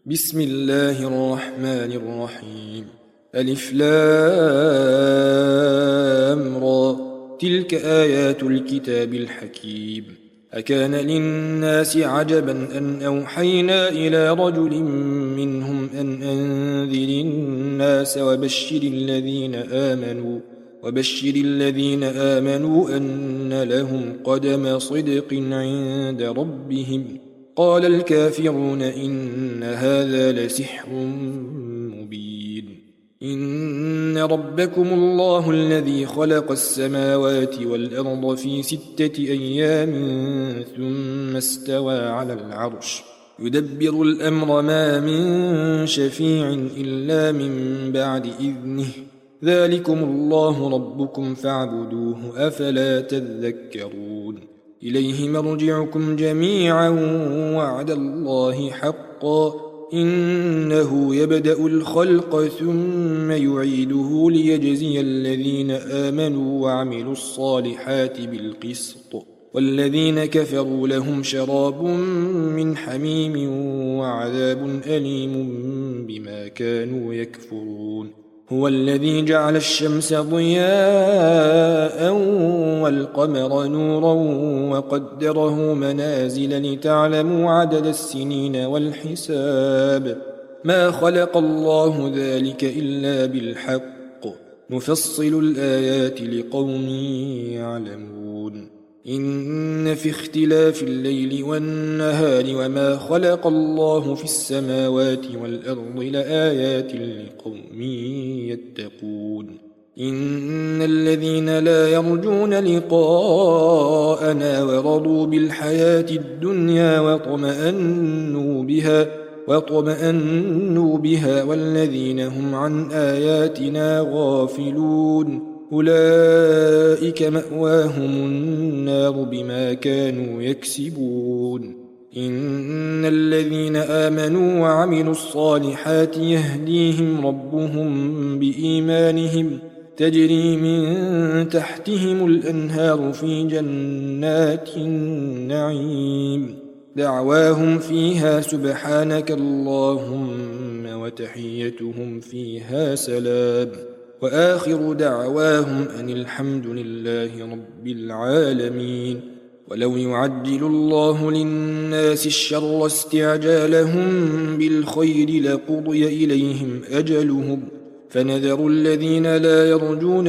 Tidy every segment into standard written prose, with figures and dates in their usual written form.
بسم الله الرحمن الرحيم. ألف لام را. تلك آيات الكتاب الحكيم. أكان للناس عجبا أن أوحينا إلى رجل منهم أن أنذر الناس وبشر الذين آمنوا أن لهم قدم صدق عند ربهم. قال الكافرون إن هذا لسحر مبين. إن ربكم الله الذي خلق السماوات والأرض في 6 أيام ثم استوى على العرش يدبر الأمر ما من شفيع إلا من بعد إذنه. ذلكم الله ربكم فاعبدوه أفلا تذكرون. إليه مرجعكم جميعا وعد الله حقا إنه يبدأ الخلق ثم يعيده ليجزي الذين آمنوا وعملوا الصالحات بالقسط والذين كفروا لهم شراب من حميم وعذاب أليم بما كانوا يكفرون. هو الذي جعل الشمس ضياء والقمر نورا وقدره منازل لتعلموا عدد السنين والحساب. ما خلق الله ذلك إلا بالحق نفصل الآيات لقوم يعلمون. إن في اختلاف الليل والنهار وما خلق الله في السماوات والأرض لآيات لقوم يتقون. إن الذين لا يرجون لقاءنا ورضوا بالحياة الدنيا واطمأنوا بها والذين هم عن آياتنا غافلون أولئك مأواهم النار بما كانوا يكسبون. إن الذين آمنوا وعملوا الصالحات يهديهم ربهم بإيمانهم تجري من تحتهم الأنهار في جنات النعيم دعواهم فيها سبحانك اللهم وتحيتهم فيها سلام وآخر دعواهم أن الحمد لله رب العالمين. ولو يعجل الله للناس الشر استعجالهم بالخير لقضي إليهم أجلهم فنذر الذين لا يرجون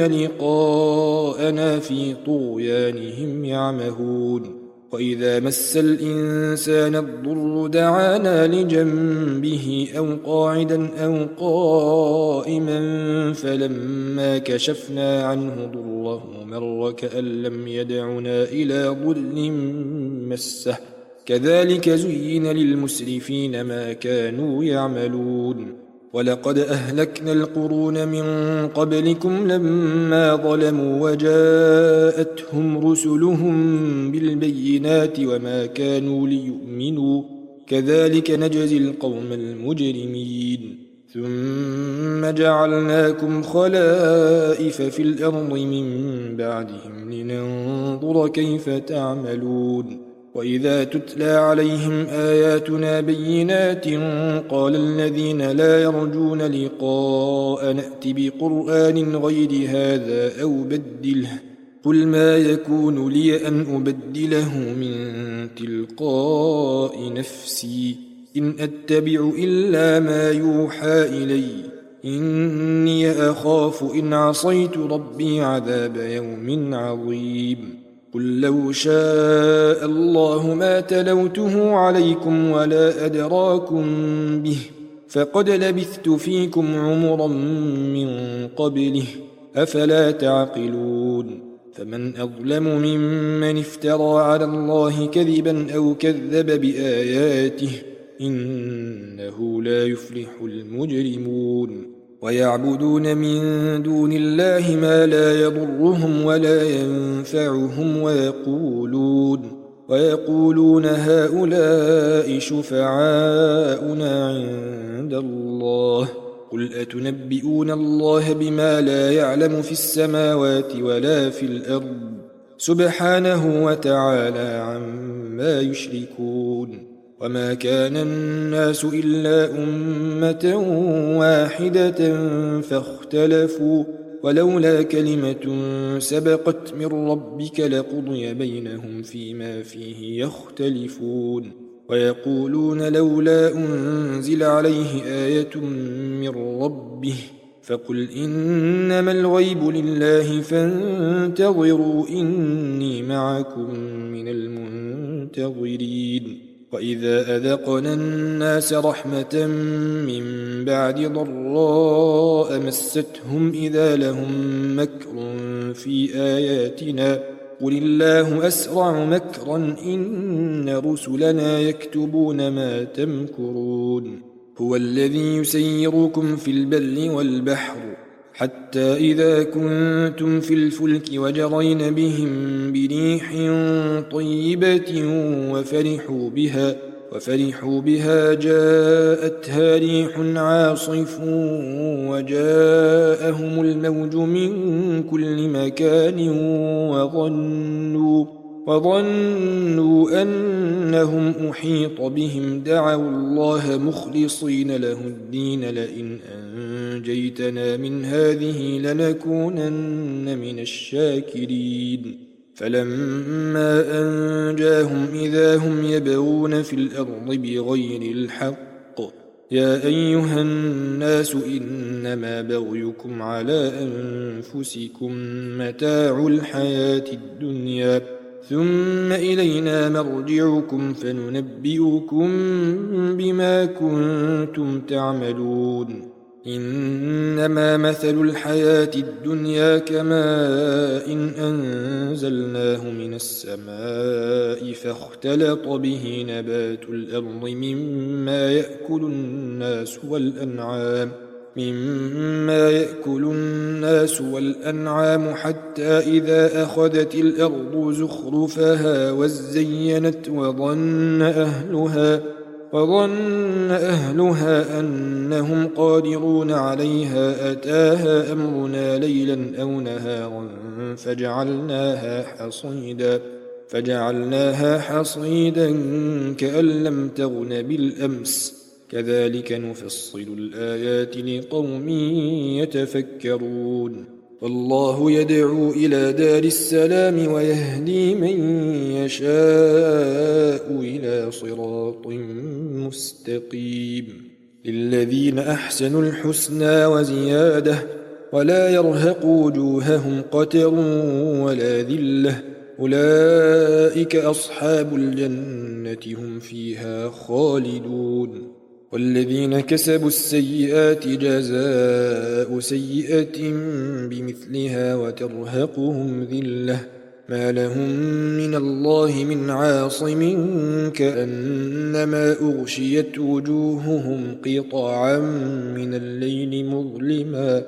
لقاءنا في طغيانهم يعمهون. وإذا مس الإنسان الضر دعانا لجنبه أو قاعدا أو قائما فلما كشفنا عنه ضره مر كأن لم يدعنا إلى ضر مسه كذلك زين للمسرفين ما كانوا يعملون. ولقد أهلكنا القرون من قبلكم لما ظلموا وجاءتهم رسلهم بالبينات وما كانوا ليؤمنوا كذلك نجزي القوم المجرمين. ثم جعلناكم خلائف في الأرض من بعدهم لننظر كيف تعملون. وإذا تتلى عليهم آياتنا بينات قال الذين لا يرجون لقاء نأت بقرآن غير هذا أو بدله قل ما يكون لي أن أبدله من تلقاء نفسي إن أتبع إلا ما يوحى إلي إني أخاف إن عصيت ربي عذاب يوم عظيم. قل لو شاء الله ما تلوته عليكم ولا أدراكم به فقد لبثت فيكم عمرا من قبله أفلا تعقلون. فمن أظلم ممن افترى على الله كذبا أو كذب بآياته إنه لا يفلح المجرمون. ويعبدون من دون الله ما لا يضرهم ولا ينفعهم ويقولون هؤلاء شفعاؤنا عند الله قل أتنبئون الله بما لا يعلم في السماوات ولا في الأرض سبحانه وتعالى عما يشركون. وما كان الناس إلا أمة واحدة فاختلفوا ولولا كلمة سبقت من ربك لقضي بينهم فيما فيه يختلفون ويقولون لولا أنزل عليه آية من ربه فقل إنما الغيب لله فانتظروا إني معكم من المنتظرين وإذا أذقنا الناس رحمة من بعد ضراء مستهم إذا لهم مكر في آياتنا قل الله أسرع مكرا إن رسلنا يكتبون ما تمكرون هو الذي يسيركم في البر والبحر حتى إذا كنتم في الفلك وجرين بهم بريح طيبة وفرحوا بها جاءتها ريح عاصف وجاءهم الموج من كل مكان وظنوا أنهم أحيط بهم دعوا الله مخلصين له الدين لئن أنجيتنا من هذه لنكونن من الشاكرين فلما أنجاهم إذا هم يبغون في الأرض بغير الحق يا أيها الناس إنما بغيكم على أنفسكم متاع الحياة الدنيا ثم إلينا مرجعكم فننبئكم بما كنتم تعملون إنما مثل الحياة الدنيا كماء إن أنزلناه من السماء فاختلط به نبات الأرض مما يأكل الناس والأنعام حتى إذا أخذت الأرض زخرفها وزينت وظن أهلها أنهم قادرون عليها أتاها أمرنا ليلا أو نهارا فجعلناها حصيدا كأن لم تغن بالأمس كذلك نفصل الآيات لقوم يتفكرون والله يدعو إلى دار السلام ويهدي من يشاء إلى صراط مستقيم للذين أحسنوا الحسنى وزيادة ولا يرهق وجوههم قتر ولا ذلة أولئك أصحاب الجنة هم فيها خالدون والذين كسبوا السيئات جزاء سيئة بمثلها وترهقهم ذلة ما لهم من الله من عاصم كأنما أغشيت وجوههم قطعا من الليل مظلما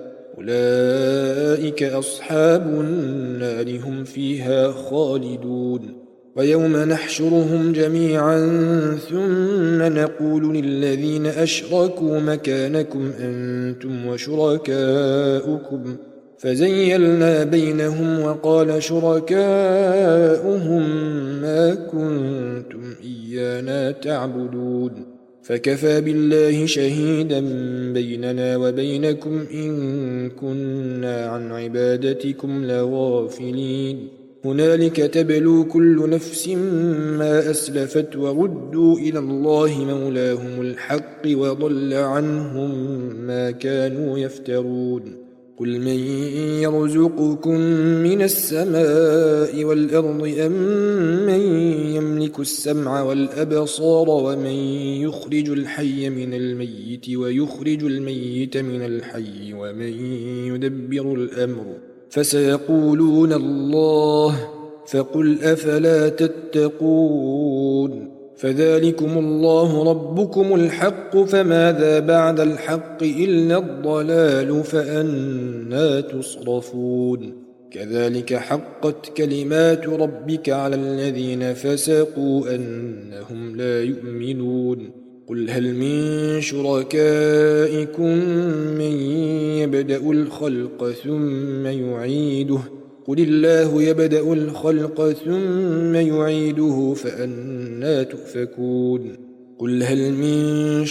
أولئك أصحاب النار هم فيها خالدون ويوم نحشرهم جميعا ثم نقول للذين أشركوا مكانكم أنتم وشركاؤكم فزيلنا بينهم وقال شركاؤهم ما كنتم إيانا تعبدون فكفى بالله شهيدا بيننا وبينكم إن كنا عن عبادتكم لغافلين هنالك تبلو كل نفس ما أسلفت وردوا إلى الله مولاهم الحق وضل عنهم ما كانوا يفترون قل من يرزقكم من السماء والأرض أم من يملك السمع والأبصار ومن يخرج الحي من الميت ويخرج الميت من الحي ومن يدبر الأمر فسيقولون الله فقل أفلا تتقون فذلكم الله ربكم الحق فماذا بعد الحق إلا الضلال فأنى تصرفون كذلك حقت كلمات ربك على الذين فسقوا أنهم لا يؤمنون قل هل من شركائكم من يبدأ الخلق ثم يعيده قل الله يبدأ الخلق ثم يعيده فأنى تؤفكون قل هل من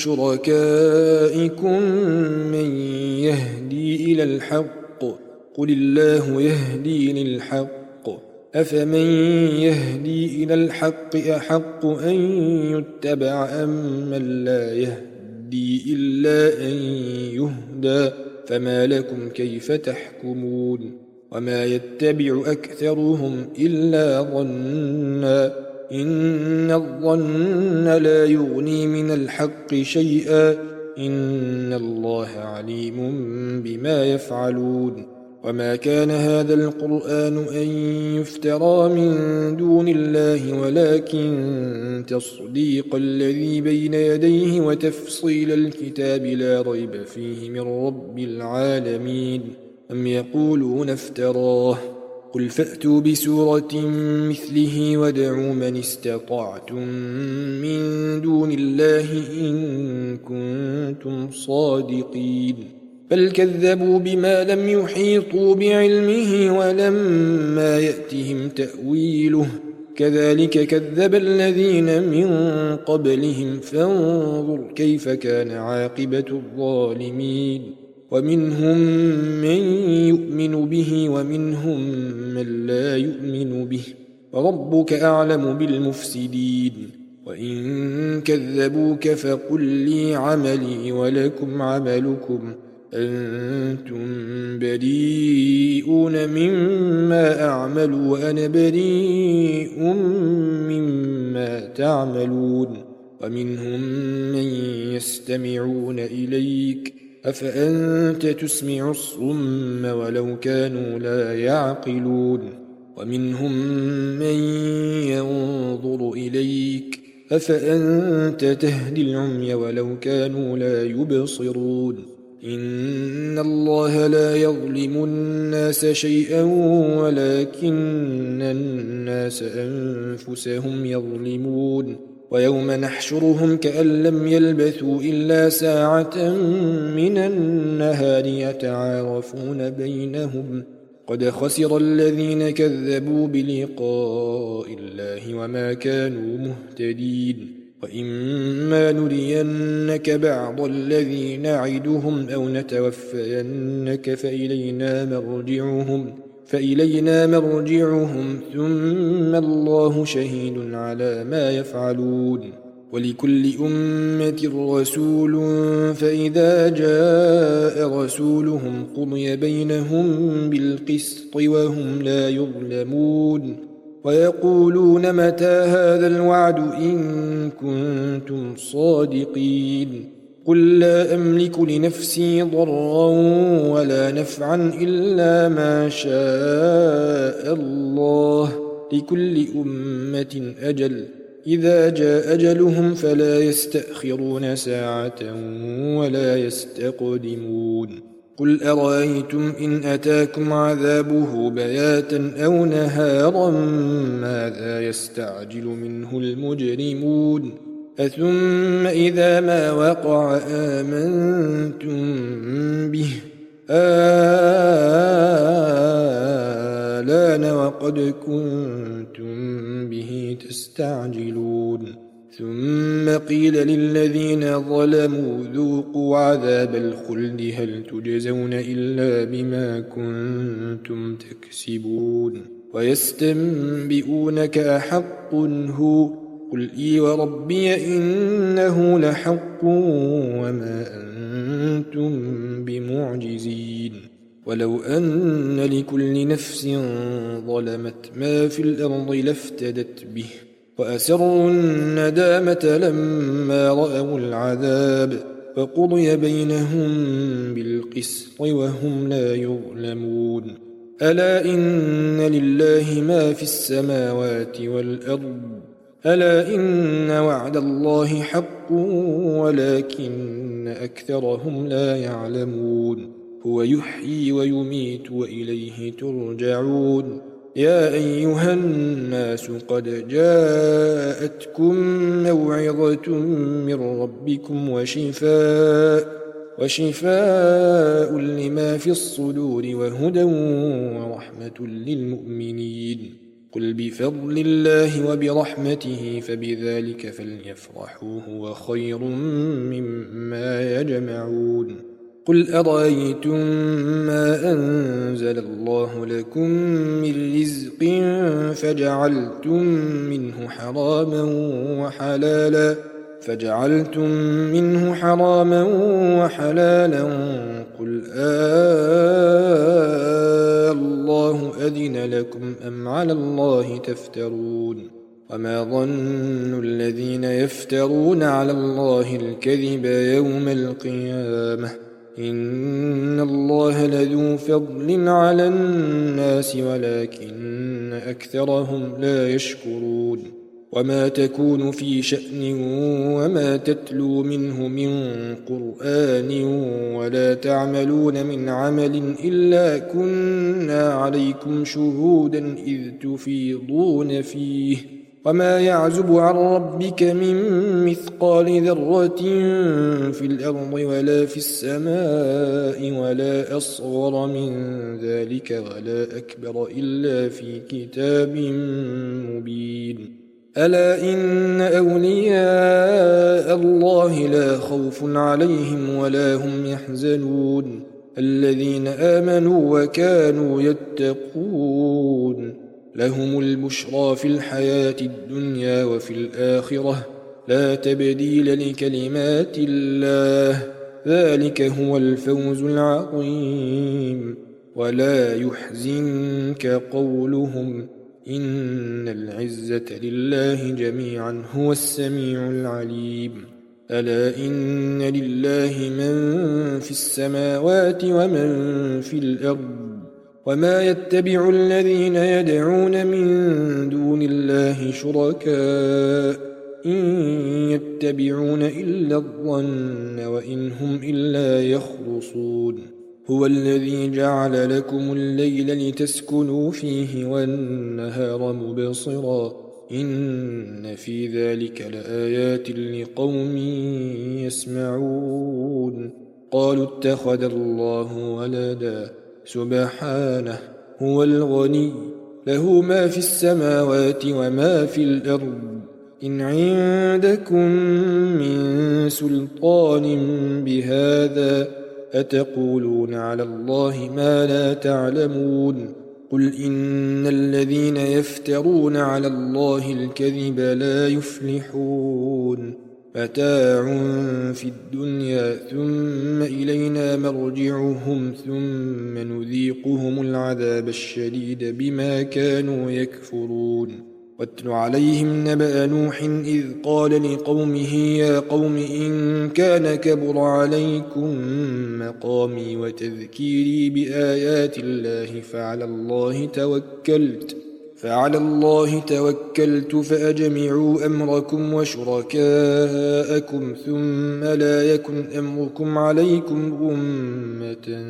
شركائكم من يهدي إلى الحق قل الله يهدي للحق أفمن يهدي إلى الحق أحق أن يتبع أم من لا يهدي إلا أن يهدى فما لكم كيف تحكمون وما يتبع أكثرهم إلا ظنا إن الظن لا يغني من الحق شيئا إن الله عليم بما يفعلون وما كان هذا القرآن أن يفترى من دون الله ولكن تصديق الذي بين يديه وتفصيل الكتاب لا ريب فيه من رب العالمين أم يقولون افتراه قل فأتوا بسورة مثله وادعوا من استطعتم من دون الله إن كنتم صادقين بل كذبوا بما لم يحيطوا بعلمه ولما يأتهم تأويله كذلك كذب الذين من قبلهم فانظر كيف كان عاقبة الظالمين ومنهم من يؤمن به ومنهم من لا يؤمن به وربك أعلم بالمفسدين وإن كذبوك فقل لي عملي ولكم عملكم أنتم بريئون مما أعمل وأنا بريء مما تعملون ومنهم من يستمعون إليك أفأنت تسمع الصم ولو كانوا لا يعقلون ومنهم من ينظر إليك أفأنت تهدي العمي ولو كانوا لا يبصرون إن الله لا يظلم الناس شيئا ولكن الناس أنفسهم يظلمون ويوم نحشرهم كأن لم يلبثوا إلا ساعة من النهار يتعارفون بينهم قد خسر الذين كذبوا بلقاء الله وما كانوا مهتدين وإما نرينك بعض الذي نعدهم أو نتوفينك فإلينا مرجعهم ثم الله شهيد على ما يفعلون ولكل أمة رسول فإذا جاء رسولهم قضي بينهم بالقسط وهم لا يظلمون ويقولون متى هذا الوعد إن كنتم صادقين قل لا أملك لنفسي ضرا ولا نفعا إلا ما شاء الله لكل أمة أجل إذا جاء أجلهم فلا يستأخرون ساعة ولا يستقدمون قل أرأيتم إن أتاكم عذابه بياتا أو نهارا ماذا يستعجل منه المجرمون أثم إذا ما وقع آمنتم به آلان وقد كنتم به تستعجلون ثم قيل للذين ظلموا ذوقوا عذاب الخلد هل تجزون إلا بما كنتم تكسبون ويستنبئونك أحق هو قل إي وربي إنه لحق وما أنتم بمعجزين ولو أن لكل نفس ظلمت ما في الأرض لافتدت به وأسروا الندامة لما رأوا العذاب فقضي بينهم بالقسط وهم لا يظلمون ألا إن لله ما في السماوات والأرض ألا إن وعد الله حق ولكن أكثرهم لا يعلمون هو يحيي ويميت وإليه ترجعون يا أيها الناس قد جاءتكم موعظة من ربكم وشفاء لما في الصدور وهدى ورحمة للمؤمنين قل بفضل الله وبرحمته فبذلك فليفرحوا هو خير مما يجمعون قل أرأيتم ما أنزل الله لكم من رزق فجعلتم منه حراما وحلالا قل الله أذن لكم أم على الله تفترون وما ظن الذين يفترون على الله الكذب يوم القيامة إن الله لذو فضل على الناس ولكن أكثرهم لا يشكرون وما تكون في شأن وما تتلو منه من قرآن ولا تعملون من عمل إلا كنا عليكم شهودا إذ تفيضون فيه وما يعزب عن ربك من مثقال ذرة في الأرض ولا في السماء ولا أصغر من ذلك ولا أكبر إلا في كتاب مبين ألا إن أولياء الله لا خوف عليهم ولا هم يحزنون الذين آمنوا وكانوا يتقون لهم البشرى في الحياة الدنيا وفي الآخرة لا تبديل لكلمات الله ذلك هو الفوز العظيم ولا يحزنك قولهم إن العزة لله جميعا هو السميع العليم ألا إن لله من في السماوات ومن في الأرض وما يتبع الذين يدعون من دون الله شركاء إن يتبعون إلا الظن وإن هم إلا يخرصون هو الذي جعل لكم الليل لتسكنوا فيه والنهار مبصرا إن في ذلك لآيات لقوم يسمعون قالوا اتخذ الله ولدا سبحانه هو الغني له ما في السماوات وما في الأرض إن عندكم من سلطان بهذا أتقولون على الله ما لا تعلمون قل إن الذين يفترون على الله الكذب لا يفلحون متاع في الدنيا ثم إلينا مرجعهم ثم نذيقهم العذاب الشديد بما كانوا يكفرون واتل عليهم نبأ نوح إذ قال لقومه يا قوم إن كان كبر عليكم مقامي وتذكيري بآيات الله فعلى الله توكلت فأجمعوا أمركم وشركاءكم ثم لا يكن أمركم عليكم غمة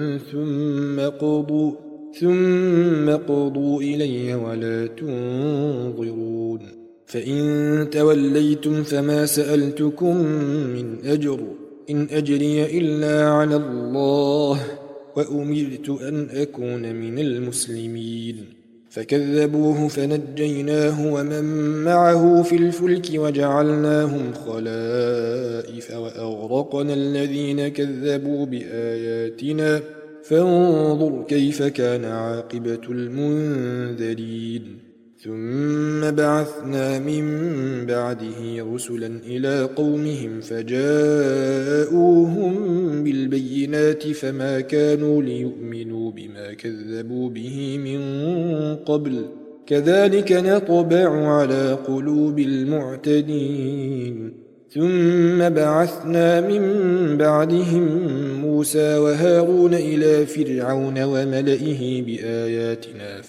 ثم قضوا إلي ولا تنظرون فإن توليتم فما سألتكم من أجر إن أجري إلا على الله وأمرت أن أكون من المسلمين فكذبوه فنجيناه ومن معه في الفلك وجعلناهم خلائف وأغرقنا الذين كذبوا بآياتنا فانظر كيف كان عاقبة المنذرين ثم بعثنا من بعده رسلا إلى قومهم فجاءوهم بالبينات فما كانوا ليؤمنوا بما كذبوا به من قبل كذلك نطبع على قلوب المعتدين ثم بعثنا من بعدهم موسى وهارون إلى فرعون وملئه بآياتنا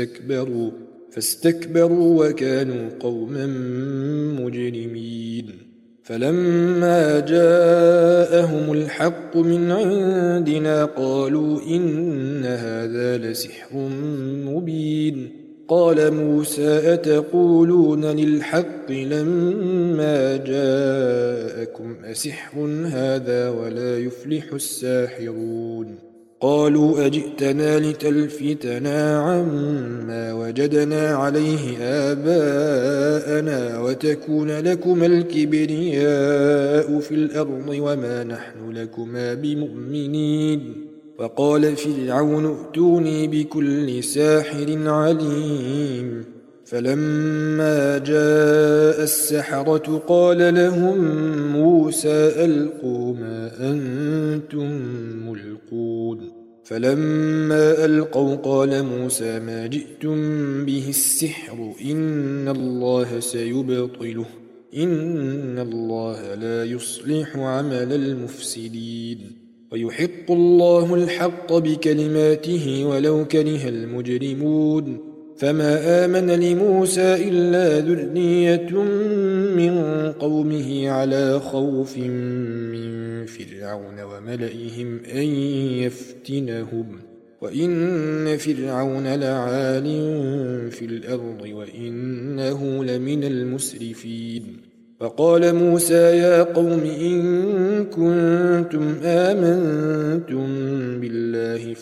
فاستكبروا وكانوا قوما مجرمين فلما جاءهم الحق من عندنا قالوا إن هذا لسحر مبين قال موسى أتقولون للحق لما جاءكم أسحر هذا ولا يفلح الساحرون فقالوا أجئتنا لتلفتنا عما وجدنا عليه آباءنا وتكون لكما الكبرياء في الأرض وما نحن لكما بمؤمنين. فقال فرعون ائتوني بكل ساحر عليم. فلما جاء السحرة قال لهم موسى ألقوا ما أنتم ملقون. فلما ألقوا قال موسى ما جئتم به السحر إن الله سيبطله إن الله لا يصلح عمل المفسدين ويحق الله الحق بكلماته ولو كره المجرمون. فما آمن لموسى إلا ذرية من قومه على خوف من فرعون وملئهم أن يفتنهم وإن فرعون لعال في الأرض وإنه لمن المسرفين. فقال موسى يا قوم إن كنتم آمنتم بالله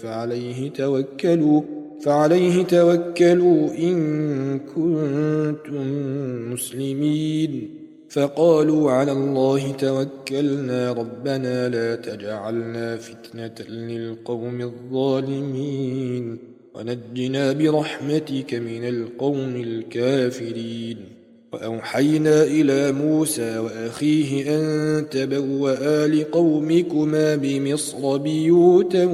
فعليه توكلوا إن كنتم مسلمين. فقالوا على الله توكلنا ربنا لا تجعلنا فتنة للقوم الظالمين ونجنا برحمتك من القوم الكافرين. وأوحينا إلى موسى وأخيه أن تبوأ لقومكما بمصر بيوتا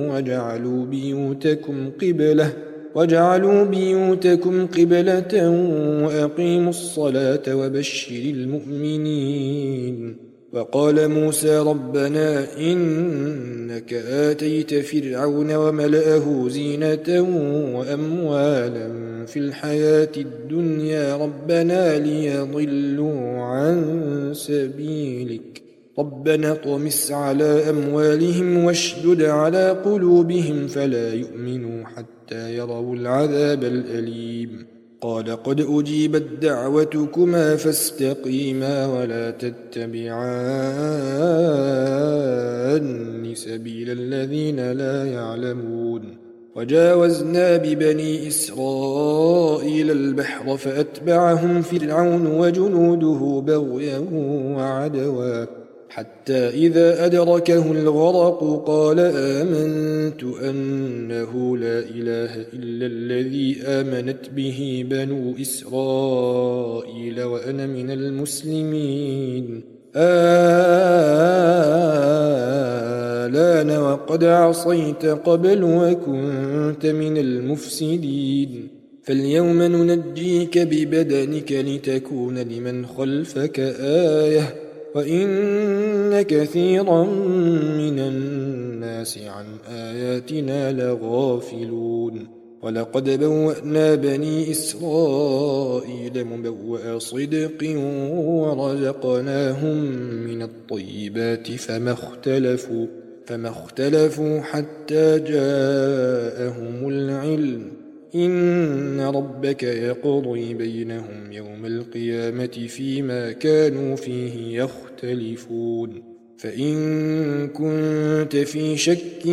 وجعلوا بيوتكم قبلة وأقيموا الصلاة وبشر المؤمنين. وقال موسى ربنا إنك آتيت فرعون وملأه زينة وأموالا في الحياة الدنيا ربنا ليضلوا عن سبيلك ربنا اطمس على أموالهم واشدد على قلوبهم فلا يؤمنوا حتى يروا العذاب الأليم. قال قد أجيبت دعوتكما فاستقيما ولا تتبعان سبيل الذين لا يعلمون. وجاوزنا ببني إسرائيل البحر فأتبعهم فرعون وجنوده بغيا وعدوا حتى إذا أدركه الغرق قال آمنت أنه لا إله إلا الذي آمنت به بنو إسرائيل وأنا من المسلمين. الآن وقد عصيت قبل وكنت من المفسدين فاليوم ننجيك ببدنك لتكون لمن خلفك آية وإن كثيرا من الناس عن آياتنا لغافلون. ولقد بوأنا بني إسرائيل مبوأ صدق ورزقناهم من الطيبات فما اختلفوا حتى جاءهم العلم إن ربك يقضي بينهم يوم القيامة فيما كانوا فيه يختلفون. فإن كنت في شك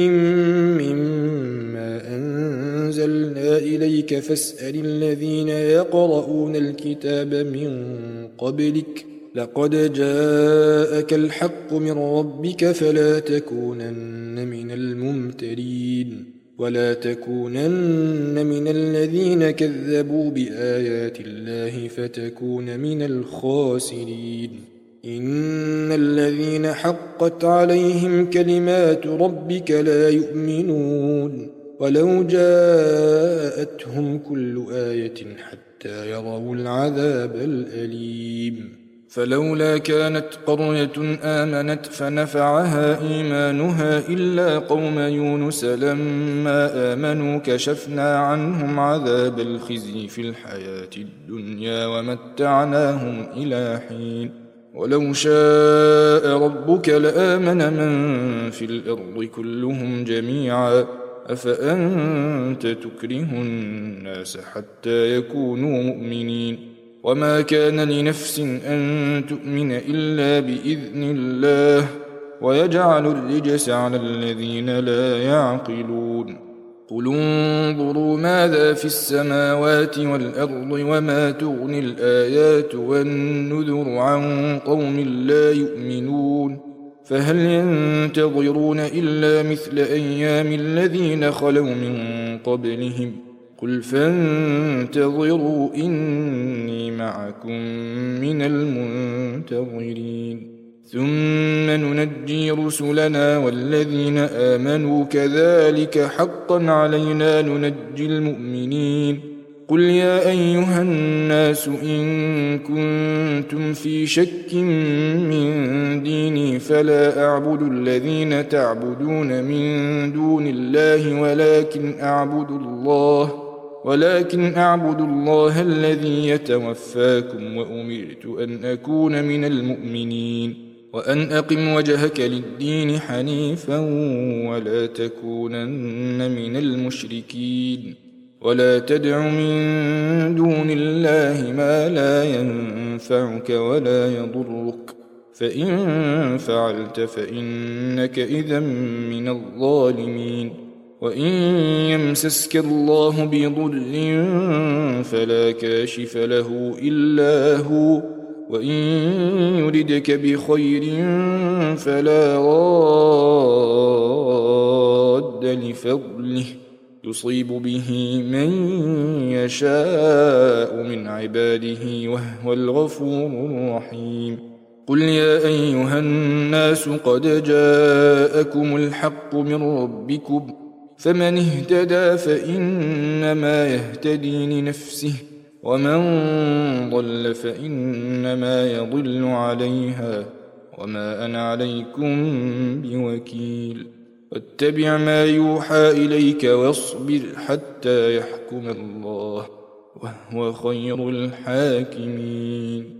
مما أنزلنا إليك فاسأل الذين يقرؤون الكتاب من قبلك لقد جاءك الحق من ربك فلا تكونن من الممترين ولا تكونن من الذين كذبوا بآيات الله فتكون من الخاسرين. إن الذين حقت عليهم كلمات ربك لا يؤمنون ولو جاءتهم كل آية حتى يروا العذاب الأليم. فلولا كانت قرية آمنت فنفعها إيمانها إلا قوم يونس لما آمنوا كشفنا عنهم عذاب الخزي في الحياة الدنيا ومتعناهم إلى حين. ولو شاء ربك لآمن من في الأرض كلهم جميعا أفأنت تكره الناس حتى يكونوا مؤمنين. وما كان لنفس أن تؤمن إلا بإذن الله ويجعل الرجس على الذين لا يعقلون قل انظروا ماذا في السماوات والأرض وما تغني الآيات والنذر عن قوم لا يؤمنون فهل ينتظرون إلا مثل أيام الذين خلوا من قبلهم قل فانتظروا إني معكم من المنتظرين ثم ننجي رسلنا والذين آمنوا كذلك حقا علينا ننجي المؤمنين قل يا أيها الناس إن كنتم في شك من ديني فلا أعبد الذين تعبدون من دون الله ولكن أعبد الله الذي يتوفاكم وأمرت أن أكون من المؤمنين وأن أقم وجهك للدين حنيفا ولا تكونن من المشركين ولا تدع من دون الله ما لا ينفعك ولا يضرك فإن فعلت فإنك إذا من الظالمين وإن يمسسك الله بضر فلا كاشف له إلا هو وإن يردك بخير فلا راد لفضله يصيب به من يشاء من عباده وهو الغفور الرحيم قل يا أيها الناس قد جاءكم الحق من ربكم فمن اهتدى فإنما يهتدي لنفسه ومن ضل فإنما يضل عليها وما أنا عليكم بوكيل واتبع ما يوحى إليك واصبر حتى يحكم الله وهو خير الحاكمين